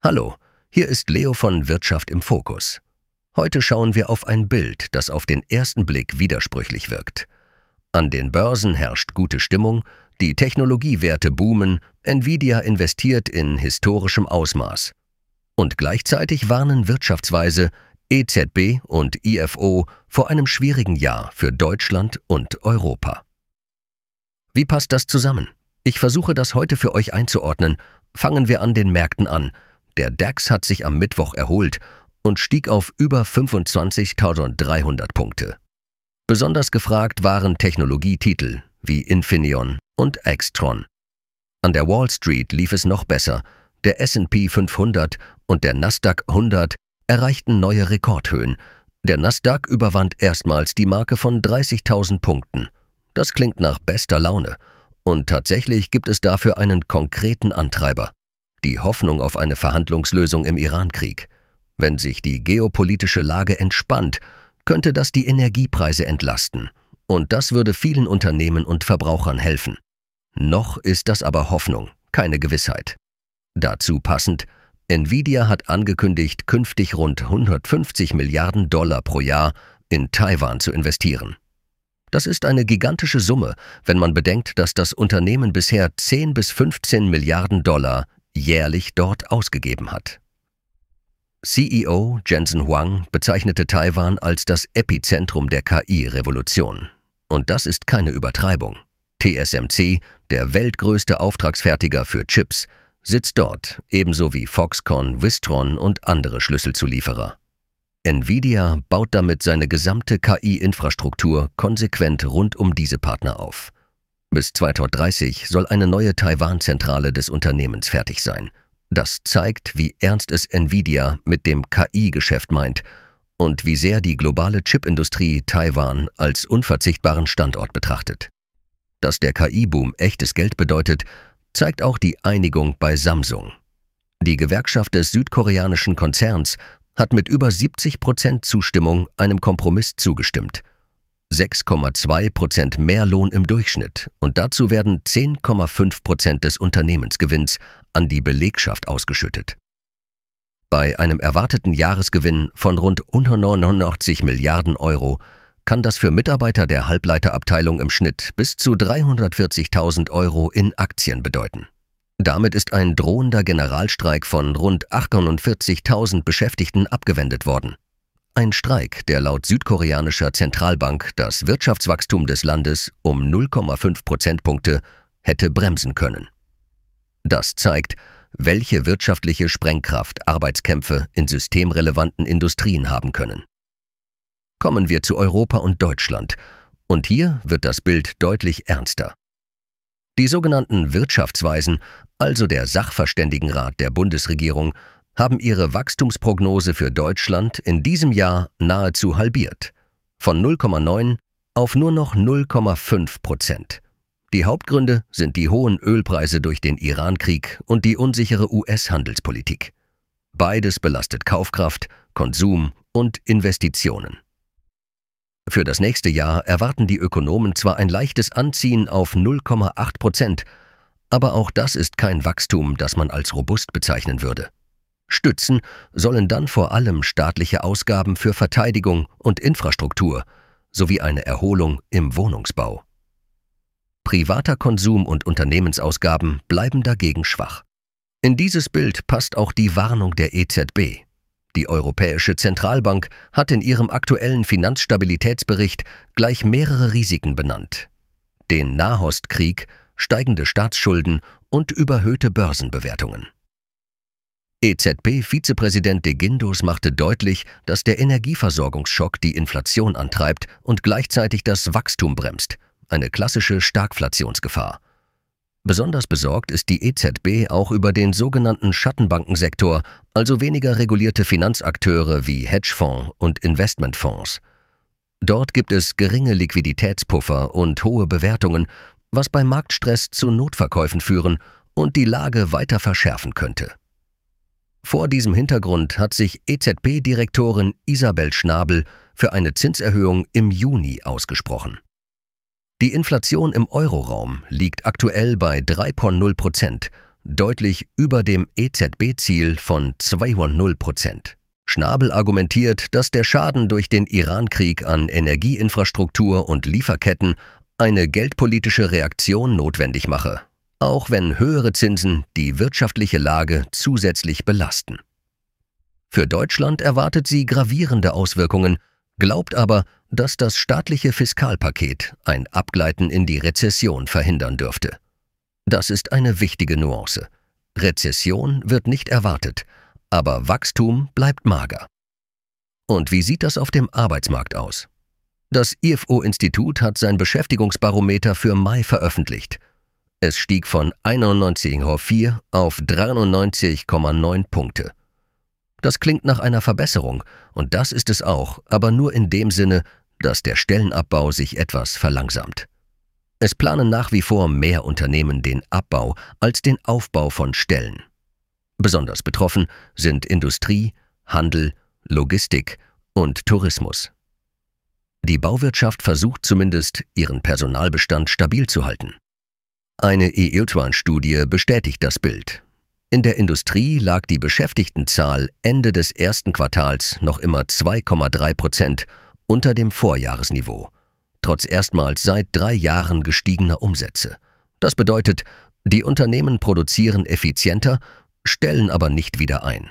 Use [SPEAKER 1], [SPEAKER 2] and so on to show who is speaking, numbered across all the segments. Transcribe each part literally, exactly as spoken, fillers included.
[SPEAKER 1] Hallo, hier ist Leo von Wirtschaft im Fokus. Heute schauen wir auf ein Bild, das auf den ersten Blick widersprüchlich wirkt. An den Börsen herrscht gute Stimmung, die Technologiewerte boomen, Nvidia investiert in historischem Ausmaß. Und gleichzeitig warnen Wirtschaftsweise, E Z B und I F O vor einem schwierigen Jahr für Deutschland und Europa. Wie passt das zusammen? Ich versuche das heute für euch einzuordnen. Fangen wir an den Märkten an. Der DAX hat sich am Mittwoch erholt und stieg auf über fünfundzwanzigtausenddreihundert Punkte. Besonders gefragt waren Technologietitel wie Infineon und Extron. An der Wall Street lief es noch besser. Der S und P fünfhundert und der Nasdaq hundert erreichten neue Rekordhöhen. Der Nasdaq überwand erstmals die Marke von dreißigtausend Punkten. Das klingt nach bester Laune. Und tatsächlich gibt es dafür einen konkreten Antreiber: die Hoffnung auf eine Verhandlungslösung im Iran-Krieg. Wenn sich die geopolitische Lage entspannt, könnte das die Energiepreise entlasten. Und das würde vielen Unternehmen und Verbrauchern helfen. Noch ist das aber Hoffnung, keine Gewissheit. Dazu passend: Nvidia hat angekündigt, künftig rund hundertfünfzig Milliarden Dollar pro Jahr in Taiwan zu investieren. Das ist eine gigantische Summe, wenn man bedenkt, dass das Unternehmen bisher zehn bis fünfzehn Milliarden Dollar jährlich dort ausgegeben hat. C E O Jensen Huang bezeichnete Taiwan als das Epizentrum der K I-Revolution. Und das ist keine Übertreibung. T S M C, der weltgrößte Auftragsfertiger für Chips, sitzt dort, ebenso wie Foxconn, Wistron und andere Schlüsselzulieferer. Nvidia baut damit seine gesamte K I-Infrastruktur konsequent rund um diese Partner auf. Bis zweitausenddreißig soll eine neue Taiwan-Zentrale des Unternehmens fertig sein. Das zeigt, wie ernst es Nvidia mit dem K I-Geschäft meint und wie sehr die globale Chipindustrie Taiwan als unverzichtbaren Standort betrachtet. Dass der K I-Boom echtes Geld bedeutet, zeigt auch die Einigung bei Samsung. Die Gewerkschaft des südkoreanischen Konzerns hat mit über siebzig Prozent Zustimmung einem Kompromiss zugestimmt. sechs Komma zwei Prozent mehr Lohn im Durchschnitt und dazu werden zehn Komma fünf Prozent des Unternehmensgewinns an die Belegschaft ausgeschüttet. Bei einem erwarteten Jahresgewinn von rund hundertneunundachtzig Milliarden Euro kann das für Mitarbeiter der Halbleiterabteilung im Schnitt bis zu dreihundertvierzigtausend Euro in Aktien bedeuten. Damit ist ein drohender Generalstreik von rund achtundvierzigtausend Beschäftigten abgewendet worden. Ein Streik, der laut südkoreanischer Zentralbank das Wirtschaftswachstum des Landes um null Komma fünf Prozentpunkte hätte bremsen können. Das zeigt, welche wirtschaftliche Sprengkraft Arbeitskämpfe in systemrelevanten Industrien haben können. Kommen wir zu Europa und Deutschland. Und hier wird das Bild deutlich ernster. Die sogenannten Wirtschaftsweisen, also der Sachverständigenrat der Bundesregierung, haben ihre Wachstumsprognose für Deutschland in diesem Jahr nahezu halbiert. Von null Komma neun auf nur noch null Komma fünf Prozent. Die Hauptgründe sind die hohen Ölpreise durch den Iran-Krieg und die unsichere U S-Handelspolitik. Beides belastet Kaufkraft, Konsum und Investitionen. Für das nächste Jahr erwarten die Ökonomen zwar ein leichtes Anziehen auf null Komma acht Prozent, aber auch das ist kein Wachstum, das man als robust bezeichnen würde. Stützen sollen dann vor allem staatliche Ausgaben für Verteidigung und Infrastruktur sowie eine Erholung im Wohnungsbau. Privater Konsum und Unternehmensausgaben bleiben dagegen schwach. In dieses Bild passt auch die Warnung der E Z B. Die Europäische Zentralbank hat in ihrem aktuellen Finanzstabilitätsbericht gleich mehrere Risiken benannt: den Nahostkrieg, steigende Staatsschulden und überhöhte Börsenbewertungen. E Z B-Vizepräsident de Guindos machte deutlich, dass der Energieversorgungsschock die Inflation antreibt und gleichzeitig das Wachstum bremst, eine klassische Stagflationsgefahr. Besonders besorgt ist die E Z B auch über den sogenannten Schattenbankensektor, also weniger regulierte Finanzakteure wie Hedgefonds und Investmentfonds. Dort gibt es geringe Liquiditätspuffer und hohe Bewertungen, was bei Marktstress zu Notverkäufen führen und die Lage weiter verschärfen könnte. Vor diesem Hintergrund hat sich E Z B-Direktorin Isabel Schnabel für eine Zinserhöhung im Juni ausgesprochen. Die Inflation im Euroraum liegt aktuell bei drei Komma null Prozent. deutlich über dem E Z B-Ziel von zwei Komma null Prozent. Schnabel argumentiert, dass der Schaden durch den Iran-Krieg an Energieinfrastruktur und Lieferketten eine geldpolitische Reaktion notwendig mache, auch wenn höhere Zinsen die wirtschaftliche Lage zusätzlich belasten. Für Deutschland erwartet sie gravierende Auswirkungen, glaubt aber, dass das staatliche Fiskalpaket ein Abgleiten in die Rezession verhindern dürfte. Das ist eine wichtige Nuance. Rezession wird nicht erwartet, aber Wachstum bleibt mager. Und wie sieht das auf dem Arbeitsmarkt aus? Das I F O-Institut hat sein Beschäftigungsbarometer für Mai veröffentlicht. Es stieg von einundneunzig Komma vier auf dreiundneunzig Komma neun Punkte. Das klingt nach einer Verbesserung, und das ist es auch, aber nur in dem Sinne, dass der Stellenabbau sich etwas verlangsamt. Es planen nach wie vor mehr Unternehmen den Abbau als den Aufbau von Stellen. Besonders betroffen sind Industrie, Handel, Logistik und Tourismus. Die Bauwirtschaft versucht zumindest, ihren Personalbestand stabil zu halten. Eine E Yltwan-Studie bestätigt das Bild. In der Industrie lag die Beschäftigtenzahl Ende des ersten Quartals noch immer zwei Komma drei Prozent unter dem Vorjahresniveau, trotz erstmals seit drei Jahren gestiegener Umsätze. Das bedeutet, die Unternehmen produzieren effizienter, stellen aber nicht wieder ein.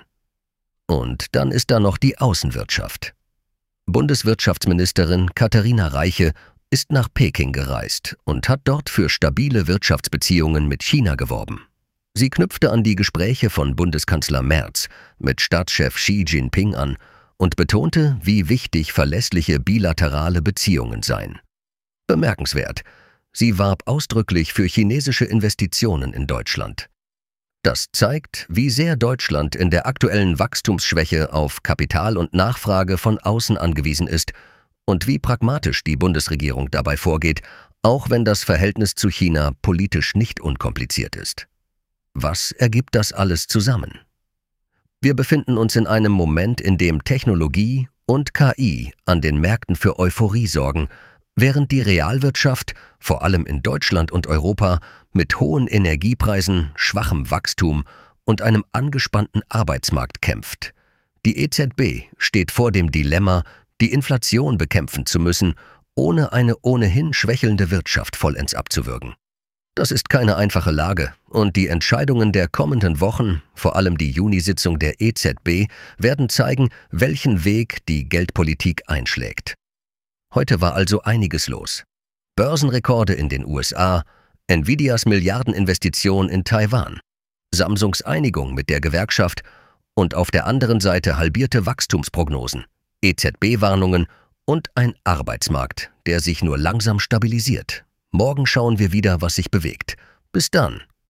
[SPEAKER 1] Und dann ist da noch die Außenwirtschaft. Bundeswirtschaftsministerin Katharina Reiche ist nach Peking gereist und hat dort für stabile Wirtschaftsbeziehungen mit China geworben. Sie knüpfte an die Gespräche von Bundeskanzler Merz mit Staatschef Xi Jinping an und betonte, wie wichtig verlässliche bilaterale Beziehungen seien. Bemerkenswert, sie warb ausdrücklich für chinesische Investitionen in Deutschland. Das zeigt, wie sehr Deutschland in der aktuellen Wachstumsschwäche auf Kapital und Nachfrage von außen angewiesen ist und wie pragmatisch die Bundesregierung dabei vorgeht, auch wenn das Verhältnis zu China politisch nicht unkompliziert ist. Was ergibt das alles zusammen? Wir befinden uns in einem Moment, in dem Technologie und K I an den Märkten für Euphorie sorgen, während die Realwirtschaft, vor allem in Deutschland und Europa, mit hohen Energiepreisen, schwachem Wachstum und einem angespannten Arbeitsmarkt kämpft. Die E Z B steht vor dem Dilemma, die Inflation bekämpfen zu müssen, ohne eine ohnehin schwächelnde Wirtschaft vollends abzuwürgen. Das ist keine einfache Lage, und die Entscheidungen der kommenden Wochen, vor allem die Junisitzung der E Z B, werden zeigen, welchen Weg die Geldpolitik einschlägt. Heute war also einiges los. Börsenrekorde in den U S A, Nvidias Milliardeninvestition in Taiwan, Samsungs Einigung mit der Gewerkschaft und auf der anderen Seite halbierte Wachstumsprognosen, E Z B-Warnungen und ein Arbeitsmarkt, der sich nur langsam stabilisiert. Morgen schauen wir wieder, was sich bewegt. Bis dann.